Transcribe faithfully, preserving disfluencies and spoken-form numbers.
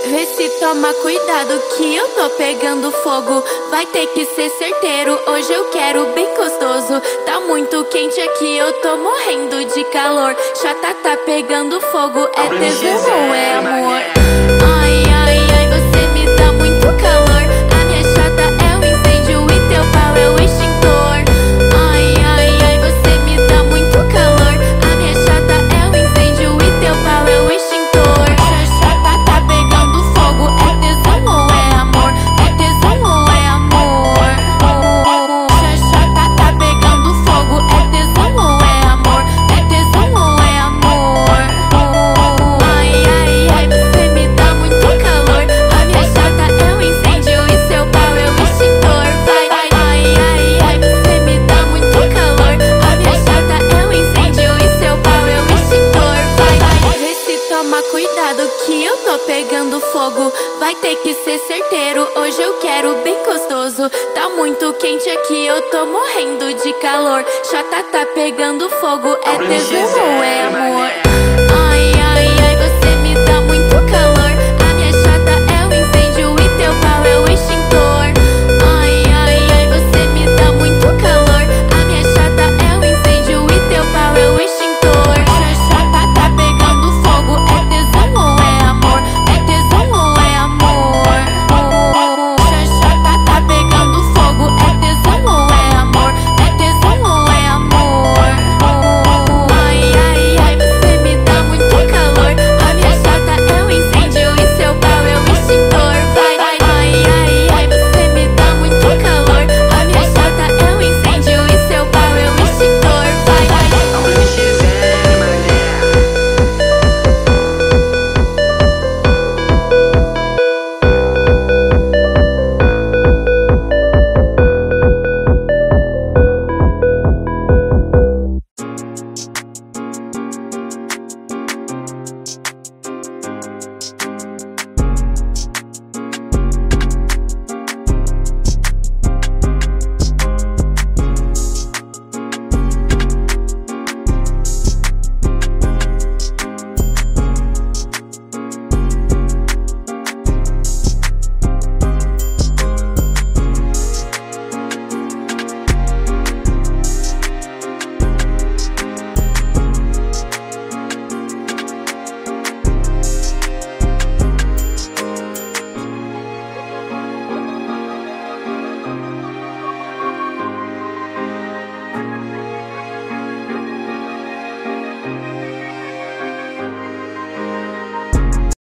Vê se toma cuidado que eu tô pegando fogo. Vai ter que ser certeiro, hoje eu quero bem gostoso. Tá muito quente aqui, eu tô morrendo de calor. Chata tá pegando fogo, é tesão ou é amor? Ai, ai, ai, você me dá muito calor. A minha chata é um incêndio e teu pau é o extintor. Ai, ai, ai, você me dá muito calor. A minha chata é um incêndio e teu pau é o extintor. Chata tá pegando fogo, é tesão ou é amor? É tesão ou é amor? Chata tá pegando fogo, é tesão ou é amor? É tesão ou é amor? Ai, ai, ai, você me dá muito calor. A minha chata é um incêndio e seu pau é o extintor. Vai, vai, ai, ai, ai, você me dá muito calor. A minha chata é um incêndio e seu pau é o extintor. Vai, vai, vê se toma cuidado que eu tô pegando fogo. Vai ter que ser certeiro, hoje eu quero bem gostoso. Tá muito quente aqui, eu tô morrendo de calor. Chata tá pegando fogo, é tesão ou é amor?